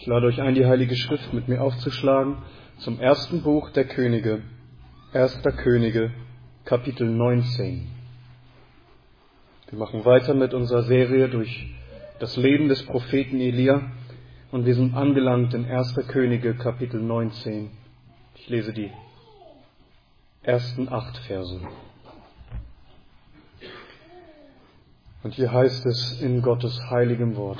Ich lade euch ein, die Heilige Schrift mit mir aufzuschlagen zum ersten Buch der Könige, 1. Könige, Kapitel 19. Wir machen weiter mit unserer Serie durch das Leben des Propheten Elia und wir sind angelangt in 1. Könige, Kapitel 19. Ich lese die ersten 8 Verse. Und hier heißt es in Gottes heiligem Wort: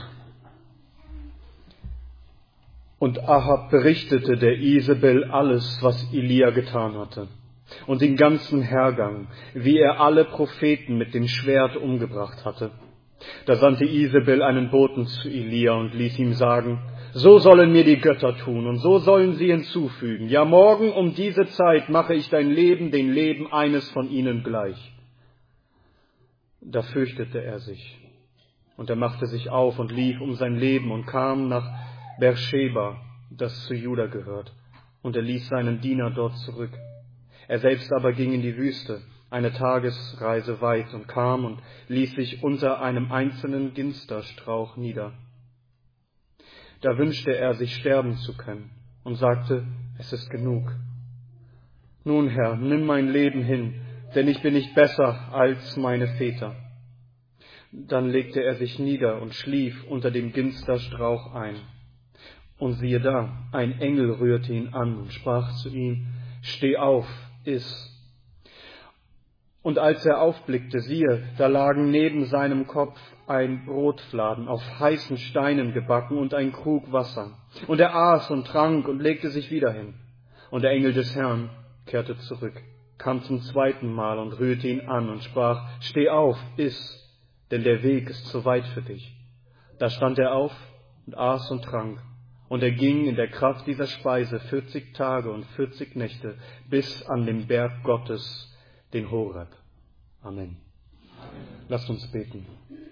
Und Ahab berichtete der Isabel alles, was Elia getan hatte, und den ganzen Hergang, wie er alle Propheten mit dem Schwert umgebracht hatte. Da sandte Isabel einen Boten zu Elia und ließ ihm sagen: So sollen mir die Götter tun, und so sollen sie hinzufügen: Ja, morgen um diese Zeit mache ich dein Leben dem Leben eines von ihnen gleich. Da fürchtete er sich, und er machte sich auf und lief um sein Leben und kam nach Beersheba, das zu Juda gehört, und er ließ seinen Diener dort zurück. Er selbst aber ging in die Wüste, eine Tagesreise weit, und kam und ließ sich unter einem einzelnen Ginsterstrauch nieder. Da wünschte er, sich sterben zu können, und sagte: Es ist genug. Nun, Herr, nimm mein Leben hin, denn ich bin nicht besser als meine Väter. Dann legte er sich nieder und schlief unter dem Ginsterstrauch ein. Und siehe da, ein Engel rührte ihn an und sprach zu ihm: Steh auf, iss. Und als er aufblickte, siehe, da lagen neben seinem Kopf ein Brotfladen auf heißen Steinen gebacken und ein Krug Wasser. Und er aß und trank und legte sich wieder hin. Und der Engel des Herrn kehrte zurück, kam zum zweiten Mal und rührte ihn an und sprach: Steh auf, iss, denn der Weg ist zu weit für dich. Da stand er auf und aß und trank. Und er ging in der Kraft dieser Speise 40 Tage und 40 Nächte bis an den Berg Gottes, den Horeb. Amen. Lasst uns beten.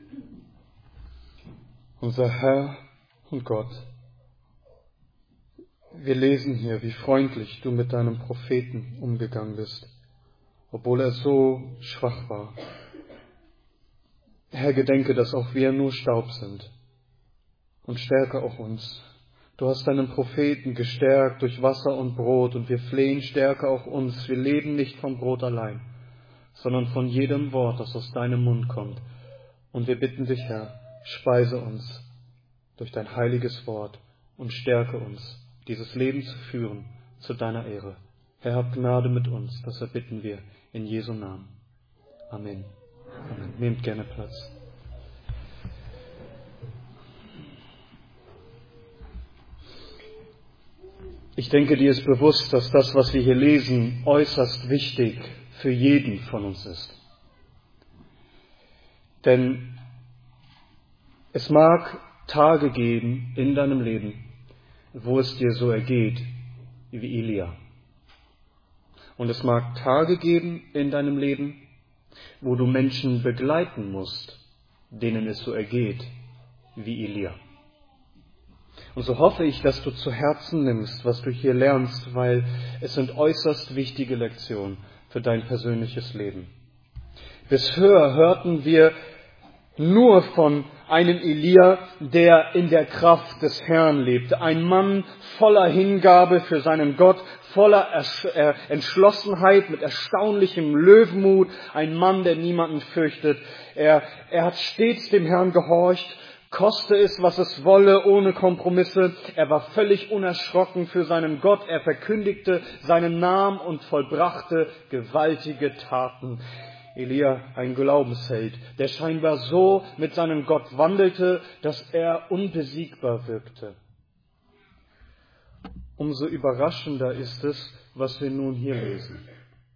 Unser Herr und Gott, wir lesen hier, wie freundlich du mit deinem Propheten umgegangen bist, obwohl er so schwach war. Herr, gedenke, dass auch wir nur Staub sind, und stärke auch uns. Du hast deinen Propheten gestärkt durch Wasser und Brot, und wir flehen, stärke auch uns. Wir leben nicht vom Brot allein, sondern von jedem Wort, das aus deinem Mund kommt. Und wir bitten dich, Herr, speise uns durch dein heiliges Wort und stärke uns, dieses Leben zu führen zu deiner Ehre. Herr, hab Gnade mit uns, das erbitten wir in Jesu Namen. Amen. Amen. Nehmt gerne Platz. Ich denke, dir ist bewusst, dass das, was wir hier lesen, äußerst wichtig für jeden von uns ist. Denn es mag Tage geben in deinem Leben, wo es dir so ergeht wie Elia. Und es mag Tage geben in deinem Leben, wo du Menschen begleiten musst, denen es so ergeht wie Elia. Und so hoffe ich, dass du zu Herzen nimmst, was du hier lernst, weil es sind äußerst wichtige Lektionen für dein persönliches Leben. Bisher hörten wir nur von einem Elia, der in der Kraft des Herrn lebte. Ein Mann voller Hingabe für seinen Gott, voller Entschlossenheit, mit erstaunlichem Löwenmut. Ein Mann, der niemanden fürchtet. Er hat stets dem Herrn gehorcht, koste es, was es wolle, ohne Kompromisse. Er war völlig unerschrocken für seinen Gott. Er verkündigte seinen Namen und vollbrachte gewaltige Taten. Elia, ein Glaubensheld, der scheinbar so mit seinem Gott wandelte, dass er unbesiegbar wirkte. Umso überraschender ist es, was wir nun hier lesen.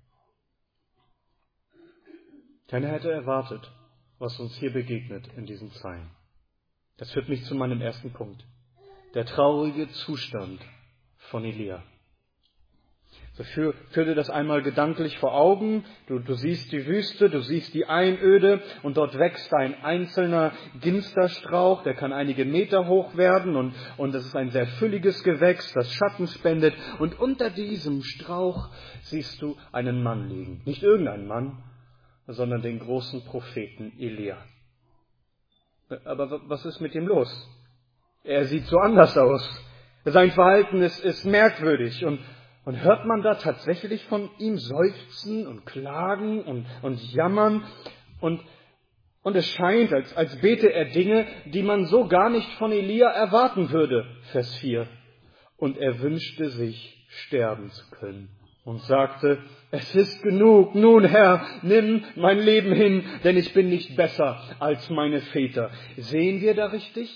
Keiner hätte erwartet, was uns hier begegnet in diesen Zeilen. Das führt mich zu meinem ersten Punkt. Der traurige Zustand von Elia. So führ dir das einmal gedanklich vor Augen. Du siehst die Wüste, du siehst die Einöde und dort wächst ein einzelner Ginsterstrauch, der kann einige Meter hoch werden und es ist ein sehr fülliges Gewächs, das Schatten spendet. Und unter diesem Strauch siehst du einen Mann liegen. Nicht irgendeinen Mann, sondern den großen Propheten Elia. Aber was ist mit ihm los? Er sieht so anders aus. Sein Verhalten ist merkwürdig. Und hört man da tatsächlich von ihm seufzen und klagen und jammern? Und es scheint, als bete er Dinge, die man so gar nicht von Elia erwarten würde. Vers 4. Und er wünschte sich, sterben zu können und sagte, es ist genug, nun Herr, nimm mein Leben hin, denn ich bin nicht besser als meine Väter. Sehen wir da richtig?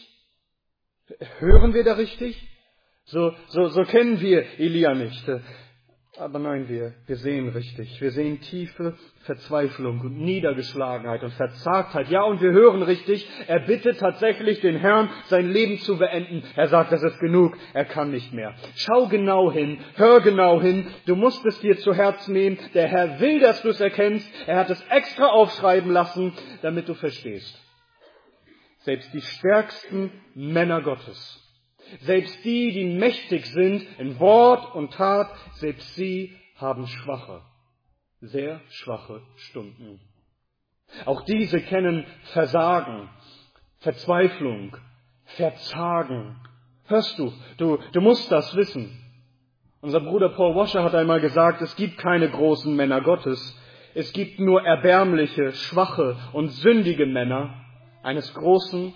Hören wir da richtig? So kennen wir Elia nicht. Aber nein, wir sehen richtig. Wir sehen tiefe Verzweiflung und Niedergeschlagenheit und Verzagtheit. Ja, und wir hören richtig. Er bittet tatsächlich den Herrn, sein Leben zu beenden. Er sagt, das ist genug. Er kann nicht mehr. Schau genau hin. Hör genau hin. Du musst es dir zu Herzen nehmen. Der Herr will, dass du es erkennst. Er hat es extra aufschreiben lassen, damit du verstehst. Selbst die stärksten Männer Gottes, selbst die mächtig sind in Wort und Tat, selbst sie haben schwache, sehr schwache Stunden. Auch diese kennen Versagen, Verzweiflung, Verzagen. Hörst du? Du musst das wissen. Unser Bruder Paul Washer hat einmal gesagt, es gibt keine großen Männer Gottes. Es gibt nur erbärmliche, schwache und sündige Männer eines großen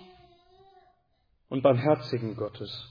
und barmherzigen Gottes.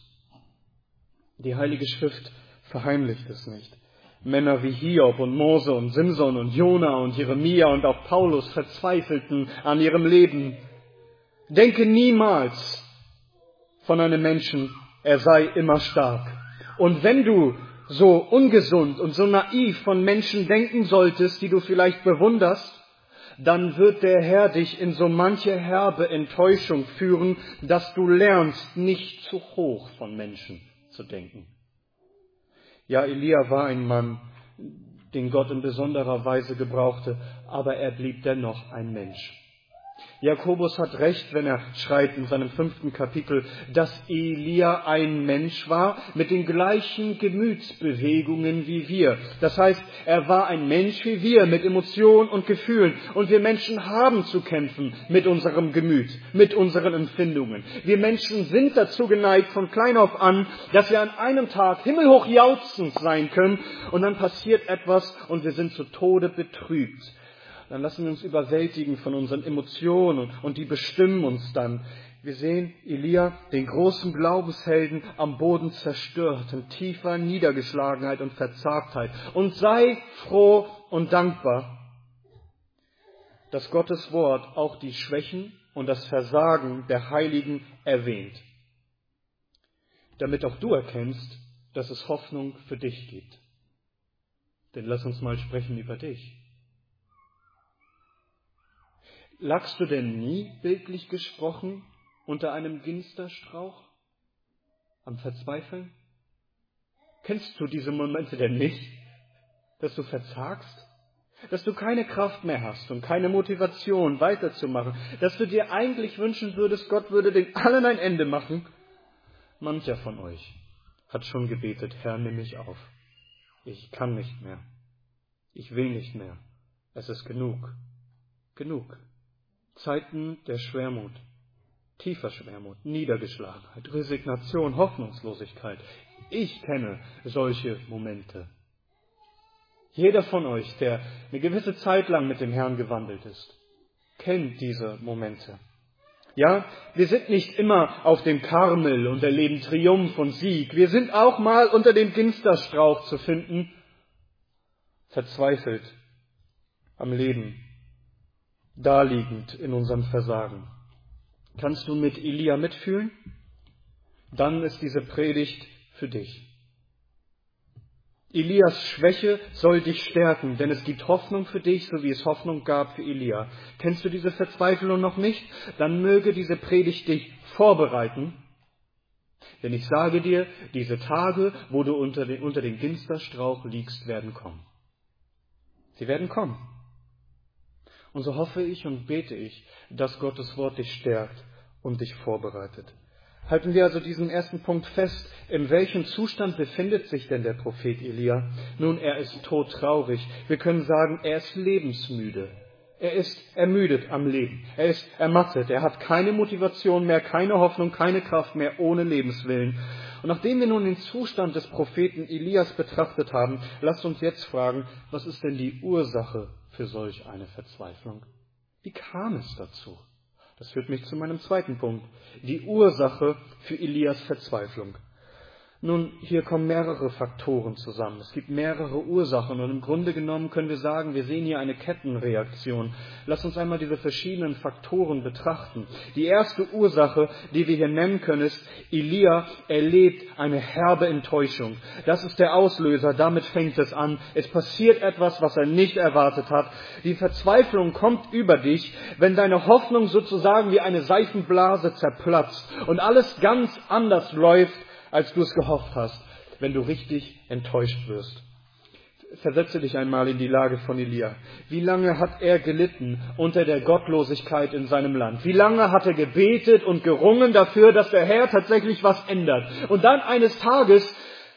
Die Heilige Schrift verheimlicht es nicht. Männer wie Hiob und Mose und Simson und Jona und Jeremia und auch Paulus verzweifelten an ihrem Leben. Denke niemals von einem Menschen, er sei immer stark. Und wenn du so ungesund und so naiv von Menschen denken solltest, die du vielleicht bewunderst, dann wird der Herr dich in so manche herbe Enttäuschung führen, dass du lernst, nicht zu hoch von Menschen zu denken. Ja, Elia war ein Mann, den Gott in besonderer Weise gebrauchte, aber er blieb dennoch ein Mensch. Jakobus hat recht, wenn er schreibt in seinem 5. Kapitel, dass Elia ein Mensch war mit den gleichen Gemütsbewegungen wie wir. Das heißt, er war ein Mensch wie wir mit Emotionen und Gefühlen. Und wir Menschen haben zu kämpfen mit unserem Gemüt, mit unseren Empfindungen. Wir Menschen sind dazu geneigt, von klein auf an, dass wir an einem Tag himmelhoch jauchzend sein können und dann passiert etwas und wir sind zu Tode betrübt. Dann lassen wir uns überwältigen von unseren Emotionen und die bestimmen uns dann. Wir sehen Elia, den großen Glaubenshelden, am Boden zerstört, in tiefer Niedergeschlagenheit und Verzagtheit. Und sei froh und dankbar, dass Gottes Wort auch die Schwächen und das Versagen der Heiligen erwähnt, damit auch du erkennst, dass es Hoffnung für dich gibt. Denn lass uns mal sprechen über dich. Lagst du denn nie, bildlich gesprochen, unter einem Ginsterstrauch am Verzweifeln? Kennst du diese Momente denn nicht, dass du verzagst? Dass du keine Kraft mehr hast und keine Motivation weiterzumachen? Dass du dir eigentlich wünschen würdest, Gott würde den allen ein Ende machen? Mancher von euch hat schon gebetet, Herr, nimm mich auf. Ich kann nicht mehr. Ich will nicht mehr. Es ist genug. Genug. Zeiten der Schwermut, tiefer Schwermut, Niedergeschlagenheit, Resignation, Hoffnungslosigkeit. Ich kenne solche Momente. Jeder von euch, der eine gewisse Zeit lang mit dem Herrn gewandelt ist, kennt diese Momente. Ja, wir sind nicht immer auf dem Karmel und erleben Triumph und Sieg. Wir sind auch mal unter dem Ginsterstrauch zu finden, verzweifelt am Leben, daliegend in unserem Versagen. Kannst du mit Elia mitfühlen? Dann ist diese Predigt für dich. Elias Schwäche soll dich stärken, denn es gibt Hoffnung für dich, so wie es Hoffnung gab für Elia. Kennst du diese Verzweiflung noch nicht? Dann möge diese Predigt dich vorbereiten. Denn ich sage dir, diese Tage, wo du unter den Ginsterstrauch liegst, werden kommen. Sie werden kommen. Und so hoffe ich und bete ich, dass Gottes Wort dich stärkt und dich vorbereitet. Halten wir also diesen ersten Punkt fest. In welchem Zustand befindet sich denn der Prophet Elia? Nun, er ist todtraurig. Wir können sagen, er ist lebensmüde. Er ist ermüdet am Leben. Er ist ermattet. Er hat keine Motivation mehr, keine Hoffnung, keine Kraft mehr, ohne Lebenswillen. Und nachdem wir nun den Zustand des Propheten Elias betrachtet haben, lasst uns jetzt fragen, was ist denn die Ursache für solch eine Verzweiflung? Wie kam es dazu? Das führt mich zu meinem zweiten Punkt. Die Ursache für Elias Verzweiflung. Nun, hier kommen mehrere Faktoren zusammen. Es gibt mehrere Ursachen und im Grunde genommen können wir sagen, wir sehen hier eine Kettenreaktion. Lass uns einmal diese verschiedenen Faktoren betrachten. Die erste Ursache, die wir hier nennen können, ist, Elia erlebt eine herbe Enttäuschung. Das ist der Auslöser, damit fängt es an. Es passiert etwas, was er nicht erwartet hat. Die Verzweiflung kommt über dich, wenn deine Hoffnung sozusagen wie eine Seifenblase zerplatzt und alles ganz anders läuft, als du es gehofft hast, wenn du richtig enttäuscht wirst. Versetze dich einmal in die Lage von Elia. Wie lange hat er gelitten unter der Gottlosigkeit in seinem Land? Wie lange hat er gebetet und gerungen dafür, dass der Herr tatsächlich was ändert? Und dann eines Tages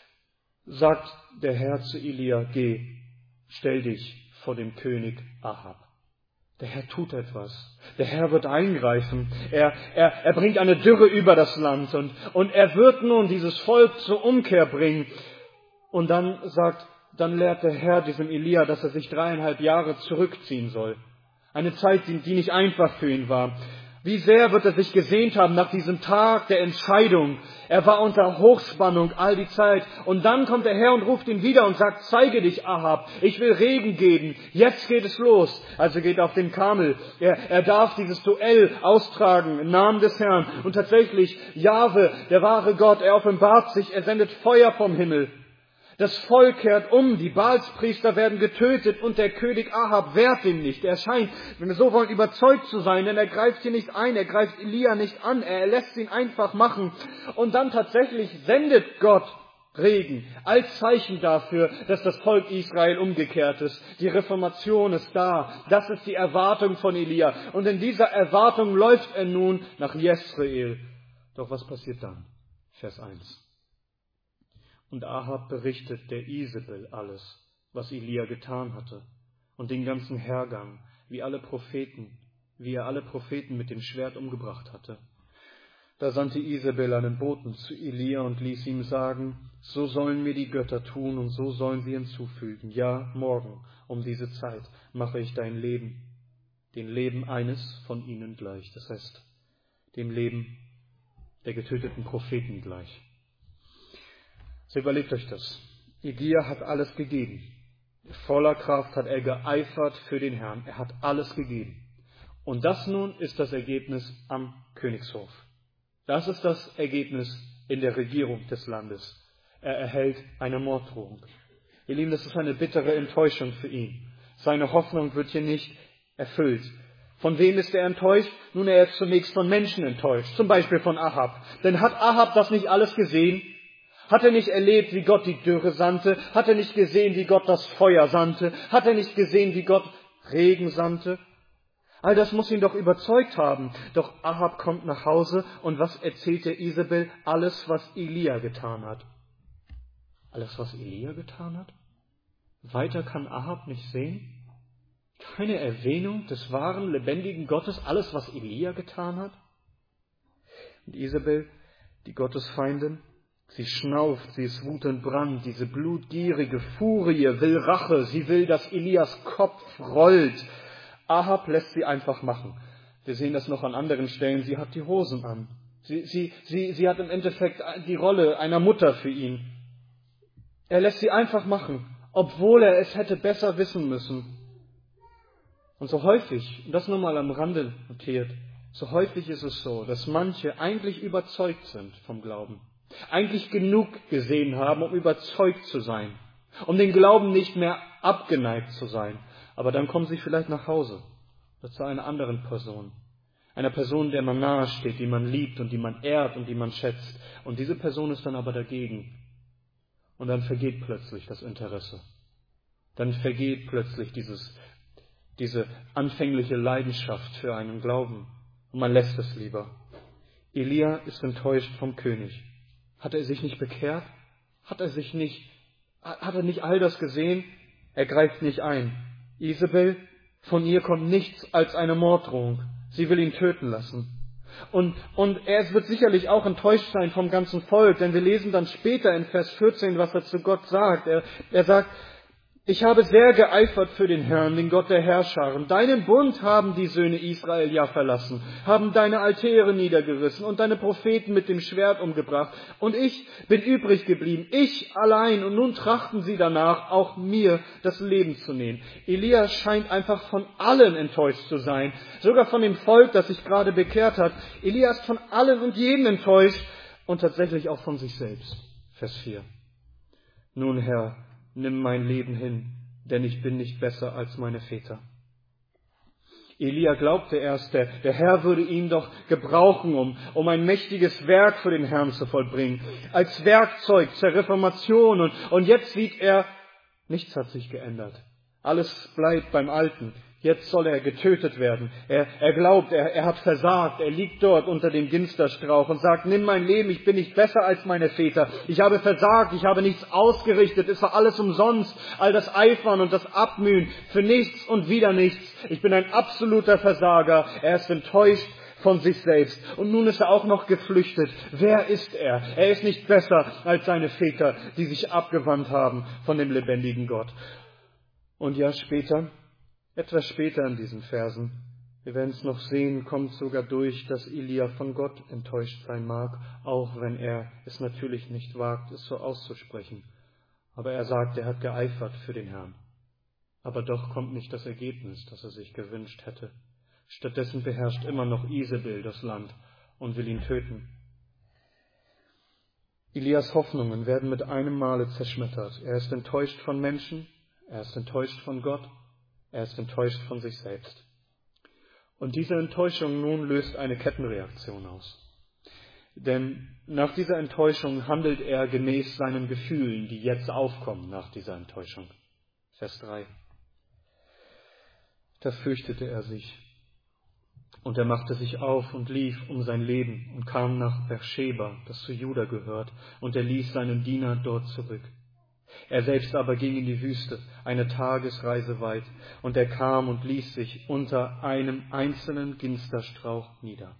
sagt der Herr zu Elia, geh, stell dich vor dem König Ahab. Der Herr tut etwas. Der Herr wird eingreifen. Er bringt eine Dürre über das Land und er wird nun dieses Volk zur Umkehr bringen. Und dann lehrt der Herr diesem Elia, dass er sich 3,5 Jahre zurückziehen soll. Eine Zeit, die nicht einfach für ihn war. Wie sehr wird er sich gesehnt haben nach diesem Tag der Entscheidung. Er war unter Hochspannung all die Zeit. Und dann kommt der Herr und ruft ihn wieder und sagt, zeige dich, Ahab, ich will Regen geben. Jetzt geht es los. Also geht er auf den Kamel. Er darf dieses Duell austragen im Namen des Herrn. Und tatsächlich, Jahwe, der wahre Gott, er offenbart sich, er sendet Feuer vom Himmel. Das Volk kehrt um, die Baalspriester werden getötet und der König Ahab wehrt ihn nicht. Er scheint, wenn wir so wollen, überzeugt zu sein, denn er greift hier nicht ein, er greift Elia nicht an, er lässt ihn einfach machen. Und dann tatsächlich sendet Gott Regen als Zeichen dafür, dass das Volk Israel umgekehrt ist. Die Reformation ist da. Das ist die Erwartung von Elia. Und in dieser Erwartung läuft er nun nach Jesrael. Doch was passiert dann? Vers 1. Und Ahab berichtet der Isabel alles, was Elia getan hatte, und den ganzen Hergang, wie er alle Propheten mit dem Schwert umgebracht hatte. Da sandte Isabel einen Boten zu Elia und ließ ihm sagen, so sollen mir die Götter tun und so sollen sie hinzufügen. Ja, morgen um diese Zeit mache ich dein Leben, dem Leben eines von ihnen gleich, das heißt, dem Leben der getöteten Propheten gleich. So überlegt euch das. Elia hat alles gegeben. Voller Kraft hat er geeifert für den Herrn. Er hat alles gegeben. Und das nun ist das Ergebnis am Königshof. Das ist das Ergebnis in der Regierung des Landes. Er erhält eine Morddrohung. Ihr Lieben, das ist eine bittere Enttäuschung für ihn. Seine Hoffnung wird hier nicht erfüllt. Von wem ist er enttäuscht? Nun, er ist zunächst von Menschen enttäuscht. Zum Beispiel von Ahab. Denn hat Ahab das nicht alles gesehen? Hat er nicht erlebt, wie Gott die Dürre sandte? Hat er nicht gesehen, wie Gott das Feuer sandte? Hat er nicht gesehen, wie Gott Regen sandte? All das muss ihn doch überzeugt haben. Doch Ahab kommt nach Hause und was erzählt der Isabel? Alles, was Elia getan hat. Alles, was Elia getan hat? Weiter kann Ahab nicht sehen? Keine Erwähnung des wahren, lebendigen Gottes, alles, was Elia getan hat? Und Isabel, die Gottesfeindin, sie schnauft, sie ist wutentbrannt, diese blutgierige Furie will Rache, sie will, dass Elias Kopf rollt. Ahab lässt sie einfach machen. Wir sehen das noch an anderen Stellen, sie hat die Hosen an. Sie hat im Endeffekt die Rolle einer Mutter für ihn. Er lässt sie einfach machen, obwohl er es hätte besser wissen müssen. Und so häufig, und das nur mal am Rande notiert, so häufig ist es so, dass manche eigentlich überzeugt sind vom Glauben. Eigentlich genug gesehen haben, um überzeugt zu sein, um den Glauben nicht mehr abgeneigt zu sein. Aber dann kommen sie vielleicht nach Hause oder zu einer anderen Person. Einer Person, der man nahe steht, die man liebt und die man ehrt und die man schätzt. Und diese Person ist dann aber dagegen. Und dann vergeht plötzlich das Interesse. Dann vergeht plötzlich diese anfängliche Leidenschaft für einen Glauben. Und man lässt es lieber. Elia ist enttäuscht vom König. Hat er sich nicht bekehrt? Hat er nicht all das gesehen? Er greift nicht ein. Isabel Von ihr kommt nichts als eine Morddrohung. Sie will ihn töten lassen. Und er wird sicherlich auch enttäuscht sein vom ganzen Volk, denn wir lesen dann später in Vers 14, was er zu Gott sagt. Er sagt, ich habe sehr geeifert für den Herrn, den Gott der Herrscharen. Deinen Bund haben die Söhne Israel ja verlassen, haben deine Altäre niedergerissen und deine Propheten mit dem Schwert umgebracht. Und ich bin übrig geblieben, ich allein. Und nun trachten sie danach, auch mir das Leben zu nehmen. Elia scheint einfach von allen enttäuscht zu sein, sogar von dem Volk, das sich gerade bekehrt hat. Elia ist von allen und jedem enttäuscht und tatsächlich auch von sich selbst. Vers 4. Nun, Herr, nimm mein Leben hin, denn ich bin nicht besser als meine Väter. Elia glaubte erst, der Herr würde ihn doch gebrauchen, um ein mächtiges Werk für den Herrn zu vollbringen, als Werkzeug zur Reformation. Und jetzt sieht er, nichts hat sich geändert. Alles bleibt beim Alten. Jetzt soll er getötet werden. Er glaubt, er hat versagt. Er liegt dort unter dem Ginsterstrauch und sagt, nimm mein Leben, ich bin nicht besser als meine Väter. Ich habe versagt, ich habe nichts ausgerichtet. Es war alles umsonst. All das Eifern und das Abmühen für nichts und wieder nichts. Ich bin ein absoluter Versager. Er ist enttäuscht von sich selbst. Und nun ist er auch noch geflüchtet. Wer ist er? Er ist nicht besser als seine Väter, die sich abgewandt haben von dem lebendigen Gott. Und ja, etwas später in diesen Versen, wir werden es noch sehen, kommt sogar durch, dass Elia von Gott enttäuscht sein mag, auch wenn er es natürlich nicht wagt, es so auszusprechen. Aber er sagt, er hat geeifert für den Herrn. Aber doch kommt nicht das Ergebnis, das er sich gewünscht hätte. Stattdessen beherrscht immer noch Isebel das Land und will ihn töten. Elias Hoffnungen werden mit einem Male zerschmettert. Er ist enttäuscht von Menschen, er ist enttäuscht von Gott, er ist enttäuscht von sich selbst. Und diese Enttäuschung nun löst eine Kettenreaktion aus. Denn nach dieser Enttäuschung handelt er gemäß seinen Gefühlen, die jetzt aufkommen nach dieser Enttäuschung. Vers 3. Da fürchtete er sich. Und er machte sich auf und lief um sein Leben und kam nach Beersheba, das zu Juda gehört, und er ließ seinen Diener dort zurück. Er selbst aber ging in die Wüste, eine Tagesreise weit, und er kam und ließ sich unter einem einzelnen Ginsterstrauch nieder.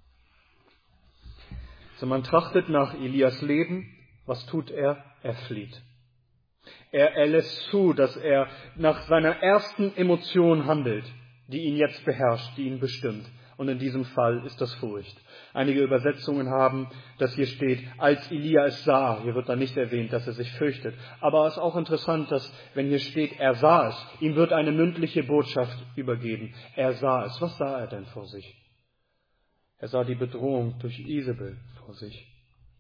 So, man trachtet nach Elias Leben. Was tut er? Er flieht. Er lässt zu, dass er nach seiner ersten Emotion handelt, die ihn jetzt beherrscht, die ihn bestimmt. Und in diesem Fall ist das Furcht. Einige Übersetzungen haben, dass hier steht, als Elia es sah. Hier wird dann nicht erwähnt, dass er sich fürchtet. Aber es ist auch interessant, dass, wenn hier steht, er sah es, ihm wird eine mündliche Botschaft übergeben. Er sah es. Was sah er denn vor sich? Er sah die Bedrohung durch Isebel vor sich.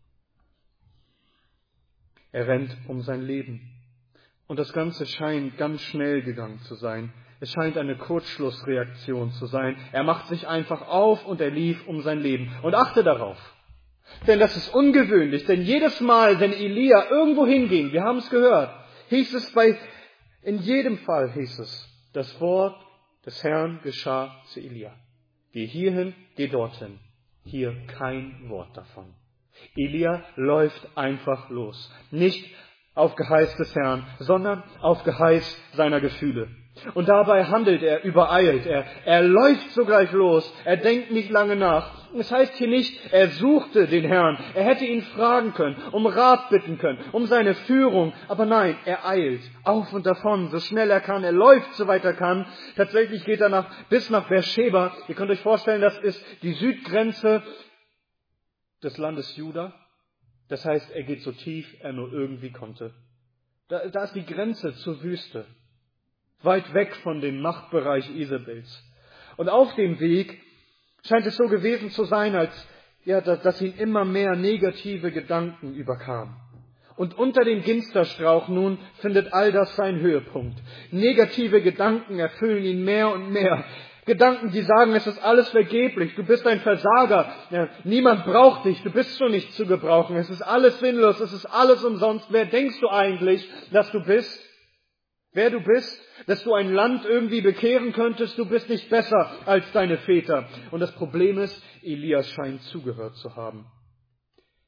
Er rennt um sein Leben. Und das Ganze scheint ganz schnell gegangen zu sein. Es scheint eine Kurzschlussreaktion zu sein. Er macht sich einfach auf und er lief um sein Leben. Und achte darauf. Denn das ist ungewöhnlich. Denn jedes Mal, wenn Elia irgendwo hinging, wir haben es gehört, in jedem Fall hieß es, das Wort des Herrn geschah zu Elia. Geh hierhin, geh dorthin. Hier kein Wort davon. Elia läuft einfach los. Nicht auf Geheiß des Herrn, sondern auf Geheiß seiner Gefühle. Und dabei handelt er übereilt. Er läuft sogleich los. Er denkt nicht lange nach. Es heißt hier nicht, er suchte den Herrn. Er hätte ihn fragen können, um Rat bitten können, um seine Führung. Aber nein, er eilt auf und davon, so schnell er kann. Er läuft, soweit er kann. Tatsächlich geht er bis nach Beersheba. Ihr könnt euch vorstellen, das ist die Südgrenze des Landes Juda. Das heißt, er geht so tief er nur irgendwie konnte. Da ist die Grenze zur Wüste. Weit weg von dem Machtbereich Isebels. Und auf dem Weg scheint es so gewesen zu sein, dass ihn immer mehr negative Gedanken überkamen. Und unter dem Ginsterstrauch nun findet all das seinen Höhepunkt. Negative Gedanken erfüllen ihn mehr und mehr. Gedanken, die sagen, es ist alles vergeblich, du bist ein Versager, ja, niemand braucht dich, du bist schon nicht zu gebrauchen, es ist alles sinnlos, es ist alles umsonst. Wer denkst du eigentlich, dass du bist? Wer du bist, dass du ein Land irgendwie bekehren könntest, du bist nicht besser als deine Väter. Und das Problem ist, Elias scheint zugehört zu haben.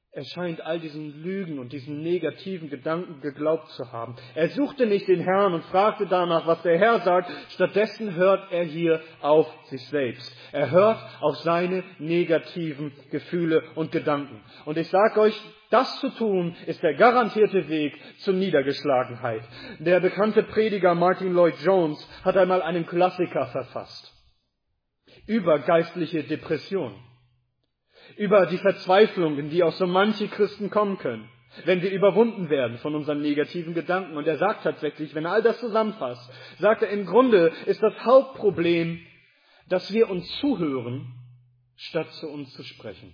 Er scheint all diesen Lügen und diesen negativen Gedanken geglaubt zu haben. Er suchte nicht den Herrn und fragte danach, was der Herr sagt. Stattdessen hört er hier auf sich selbst. Er hört auf seine negativen Gefühle und Gedanken. Und ich sage euch, das zu tun, ist der garantierte Weg zur Niedergeschlagenheit. Der bekannte Prediger Martin Lloyd-Jones hat einmal einen Klassiker verfasst über geistliche Depression. Über die Verzweiflungen, die aus so manche Christen kommen können, wenn wir überwunden werden von unseren negativen Gedanken. Und er sagt tatsächlich, wenn er all das zusammenfasst, sagt er, im Grunde ist das Hauptproblem, dass wir uns zuhören, statt zu uns zu sprechen.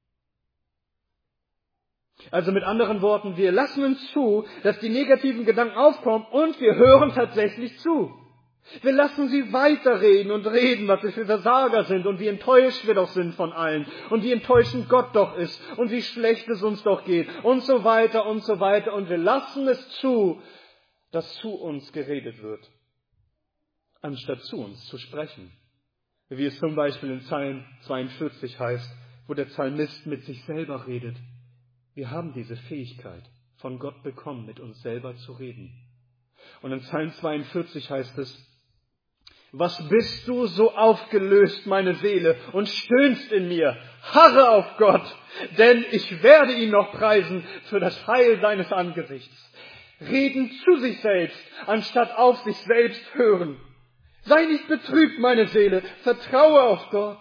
Also mit anderen Worten, wir lassen uns zu, dass die negativen Gedanken aufkommen und wir hören tatsächlich zu. Wir lassen sie weiterreden und reden, was sie für Versager sind und wie enttäuscht wir doch sind von allen und wie enttäuschend Gott doch ist und wie schlecht es uns doch geht und so weiter und so weiter. Und wir lassen es zu, dass zu uns geredet wird, anstatt zu uns zu sprechen. Wie es zum Beispiel in Psalm 42 heißt, wo der Psalmist mit sich selber redet. Wir haben diese Fähigkeit von Gott bekommen, mit uns selber zu reden. Und in Psalm 42 heißt es, was bist du so aufgelöst, meine Seele, und stöhnst in mir? Harre auf Gott, denn ich werde ihn noch preisen für das Heil seines Angesichts. Reden zu sich selbst, anstatt auf sich selbst hören. Sei nicht betrübt, meine Seele, vertraue auf Gott.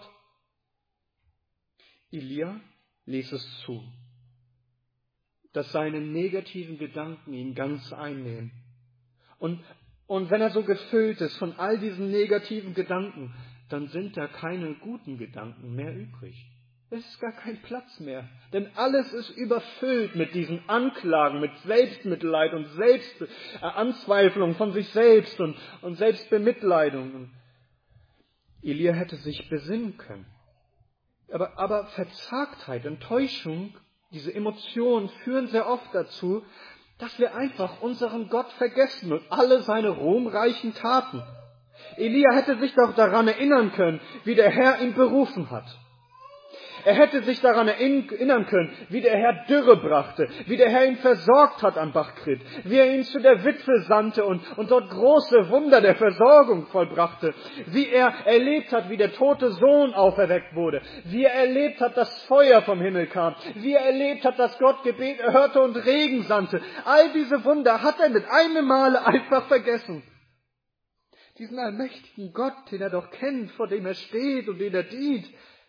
Elia ließ es zu, dass seine negativen Gedanken ihn ganz einnehmen. Und wenn er so gefüllt ist von all diesen negativen Gedanken, dann sind da keine guten Gedanken mehr übrig. Es ist gar kein Platz mehr. Denn alles ist überfüllt mit diesen Anklagen, mit Selbstmitleid und Anzweiflung von sich selbst und Selbstbemitleidung. Elia hätte sich besinnen können. Aber Verzagtheit, Enttäuschung, diese Emotionen führen sehr oft dazu, dass wir einfach unseren Gott vergessen und alle seine ruhmreichen Taten. Elia hätte sich doch daran erinnern können, wie der Herr ihn berufen hat. Er hätte sich daran erinnern können, wie der Herr Dürre brachte, wie der Herr ihn versorgt hat am Bach Krit, wie er ihn zu der Witwe sandte und dort große Wunder der Versorgung vollbrachte, wie er erlebt hat, wie der tote Sohn auferweckt wurde, wie er erlebt hat, dass Feuer vom Himmel kam, wie er erlebt hat, dass Gott Gebet erhörte und Regen sandte. All diese Wunder hat er mit einem Male einfach vergessen. Diesen allmächtigen Gott, den er doch kennt, vor dem er steht und den er dient,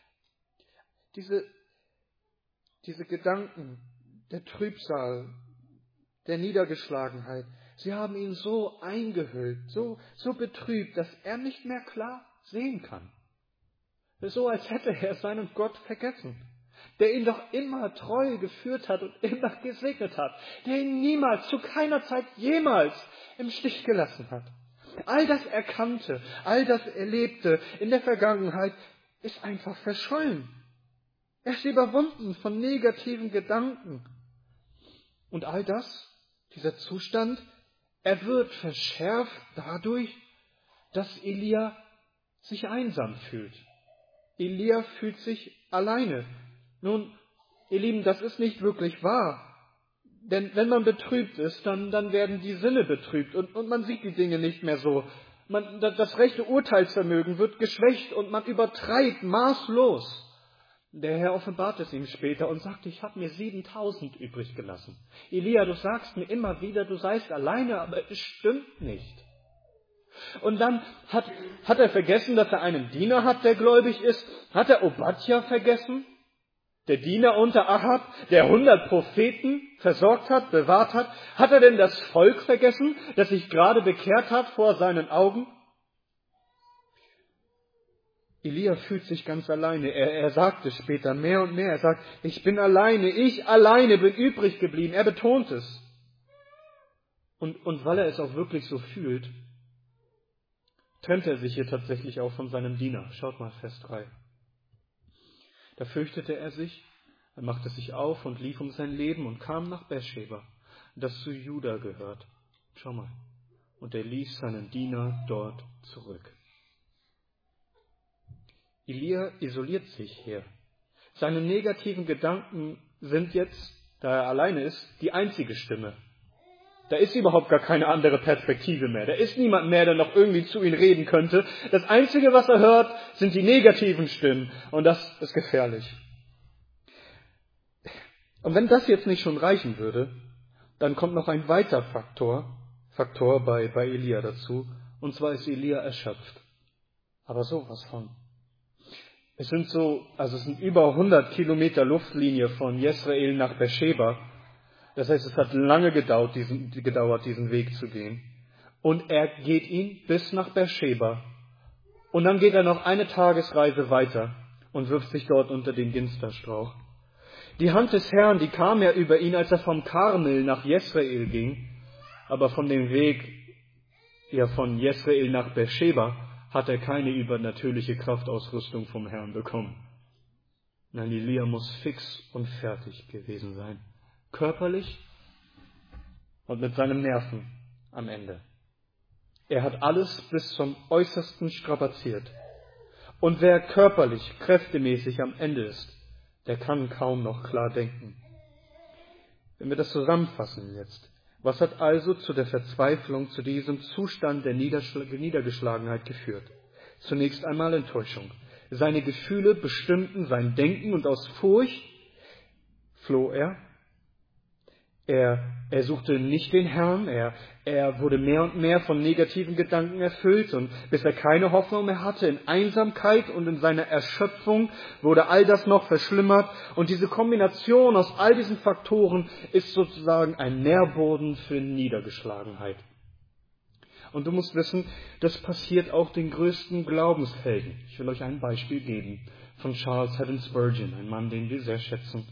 diese Gedanken der Trübsal, der Niedergeschlagenheit, sie haben ihn so eingehüllt, so betrübt, dass er nicht mehr klar sehen kann. So als hätte er seinen Gott vergessen, der ihn doch immer treu geführt hat und immer gesegnet hat, der ihn niemals, zu keiner Zeit jemals im Stich gelassen hat. All das Erkannte, all das Erlebte in der Vergangenheit ist einfach verschollen. Er ist überwunden von negativen Gedanken. Und all das, dieser Zustand, er wird verschärft dadurch, dass Elia sich einsam fühlt. Elia fühlt sich alleine. Nun, ihr Lieben, das ist nicht wirklich wahr. Denn wenn man betrübt ist, dann werden die Sinne betrübt und man sieht die Dinge nicht mehr so. Das rechte Urteilsvermögen wird geschwächt und man übertreibt maßlos. Der Herr offenbart es ihm später und sagt, ich habe mir 7000 übrig gelassen. Elia, du sagst mir immer wieder, du seist alleine, aber es stimmt nicht. Und dann hat er vergessen, dass er einen Diener hat, der gläubig ist. Hat er Obadja vergessen? Der Diener unter Ahab, der 100 Propheten versorgt hat, bewahrt hat. Hat er denn das Volk vergessen, das sich gerade bekehrt hat vor seinen Augen? Elia fühlt sich ganz alleine. Er sagt es später mehr und mehr. Er sagt, ich alleine bin übrig geblieben. Er betont es. Und weil er es auch wirklich so fühlt, trennt er sich hier tatsächlich auch von seinem Diener. Schaut mal, Vers 3. Da fürchtete er sich, er machte sich auf und lief um sein Leben und kam nach Beersheba, das zu Juda gehört. Schau mal. Und er ließ seinen Diener dort zurück. Elia isoliert sich hier. Seine negativen Gedanken sind jetzt, da er alleine ist, die einzige Stimme. Da ist überhaupt gar keine andere Perspektive mehr. Da ist niemand mehr, der noch irgendwie zu ihm reden könnte. Das Einzige, was er hört, sind die negativen Stimmen. Und das ist gefährlich. Und wenn das jetzt nicht schon reichen würde, dann kommt noch ein weiterer Faktor bei Elia dazu. Und zwar ist Elia erschöpft. Aber sowas von. Es sind über 100 Kilometer Luftlinie von Jesrael nach Beersheba. Das heißt, es hat lange gedauert, diesen Weg zu gehen. Und er geht ihn bis nach Beersheba. Und dann geht er noch eine Tagesreise weiter und wirft sich dort unter den Ginsterstrauch. Die Hand des Herrn, die kam ja über ihn, als er vom Karmel nach Jesrael ging. Aber von dem Weg, von Jesrael nach Beersheba, hat er keine übernatürliche Kraftausrüstung vom Herrn bekommen. Nein, Elia muss fix und fertig gewesen sein. Körperlich und mit seinen Nerven am Ende. Er hat alles bis zum Äußersten strapaziert. Und wer körperlich, kräftemäßig am Ende ist, der kann kaum noch klar denken. Wenn wir das zusammenfassen jetzt, was hat also zu der Verzweiflung, zu diesem Zustand der Niedergeschlagenheit geführt? Zunächst einmal Enttäuschung. Seine Gefühle bestimmten sein Denken und aus Furcht floh er. Er suchte nicht den Herrn, er wurde mehr und mehr von negativen Gedanken erfüllt und bis er keine Hoffnung mehr hatte, in Einsamkeit und in seiner Erschöpfung wurde all das noch verschlimmert und diese Kombination aus all diesen Faktoren ist sozusagen ein Nährboden für Niedergeschlagenheit. Und du musst wissen, das passiert auch den größten Glaubenshelden. Ich will euch ein Beispiel geben von Charles Haddon Spurgeon, ein Mann, den wir sehr schätzen.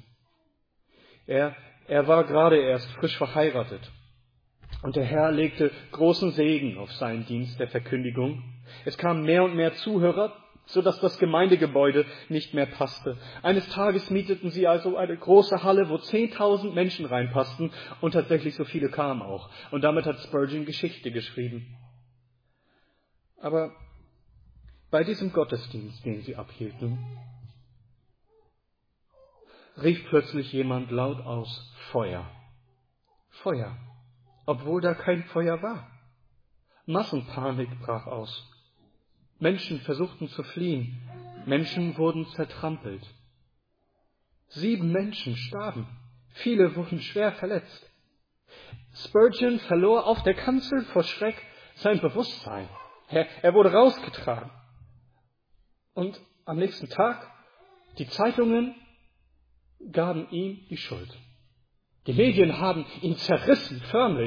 Er war gerade erst frisch verheiratet und der Herr legte großen Segen auf seinen Dienst der Verkündigung. Es kamen mehr und mehr Zuhörer, sodass das Gemeindegebäude nicht mehr passte. Eines Tages mieteten sie also eine große Halle, wo 10.000 Menschen reinpassten und tatsächlich so viele kamen auch. Und damit hat Spurgeon Geschichte geschrieben. Aber bei diesem Gottesdienst, den sie abhielten, rief plötzlich jemand laut aus, Feuer. Feuer, obwohl da kein Feuer war. Massenpanik brach aus. Menschen versuchten zu fliehen. Menschen wurden zertrampelt. 7 Menschen starben. Viele wurden schwer verletzt. Spurgeon verlor auf der Kanzel vor Schreck sein Bewusstsein. Er wurde rausgetragen. Und am nächsten Tag, die Zeitungen gaben ihm die Schuld. Die Medien haben ihn zerrissen, förmlich.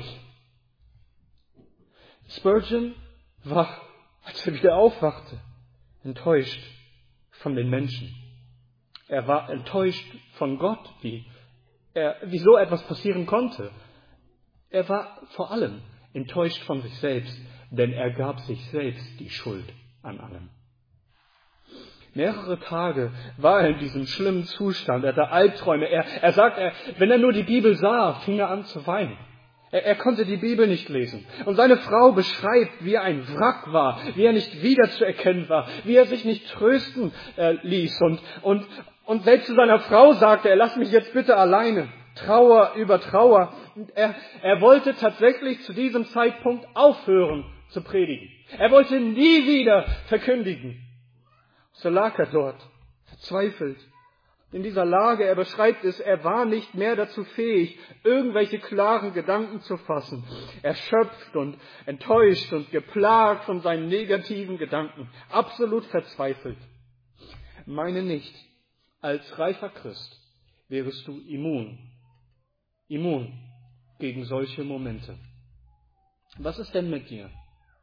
Spurgeon war, als er wieder aufwachte, enttäuscht von den Menschen. Er war enttäuscht von Gott, wie so etwas passieren konnte. Er war vor allem enttäuscht von sich selbst, denn er gab sich selbst die Schuld an allem. Mehrere Tage war er in diesem schlimmen Zustand. Er hatte Albträume. Er sagt, wenn er nur die Bibel sah, fing er an zu weinen. Er konnte die Bibel nicht lesen. Und seine Frau beschreibt, wie er ein Wrack war, wie er nicht wiederzuerkennen war, wie er sich nicht trösten ließ. Und selbst zu seiner Frau sagte er, lass mich jetzt bitte alleine. Trauer über Trauer. Und er wollte tatsächlich zu diesem Zeitpunkt aufhören zu predigen. Er wollte nie wieder verkündigen. So lag er dort, verzweifelt. In dieser Lage, er beschreibt es, er war nicht mehr dazu fähig, irgendwelche klaren Gedanken zu fassen. Erschöpft und enttäuscht und geplagt von seinen negativen Gedanken. Absolut verzweifelt. Meine nicht, als reifer Christ wärest du immun gegen solche Momente. Was ist denn mit dir,